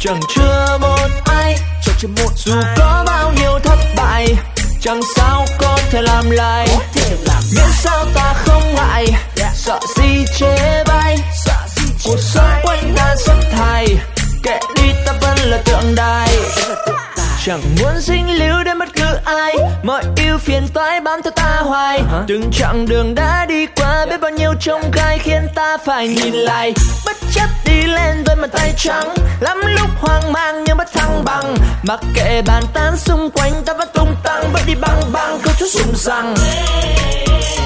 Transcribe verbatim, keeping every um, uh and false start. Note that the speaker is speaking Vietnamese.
chẳng chưa một ai, chẳng chưa một dù có bao nhiêu thất bại, chẳng sao có thể làm lại. Miễn sao ta không ngại, sợ gì chê bai, cuộc sống quanh ta sắp thải, kệ đi ta vẫn là tượng đài. Chẳng muốn dính líu đến bất cứ ai, mọi ưu phiền toái bám theo ta hoài. Từng chặng đường đã đi qua, biết bao nhiêu trông gai khiến ta phải nhìn lại. Bất chấp đi lên với bàn tay trắng, lắm lúc hoang mang nhưng bất thăng bằng. Mặc kệ bàn tán xung quanh ta vẫn tung tăng, bước đi băng băng không chút rụng răng.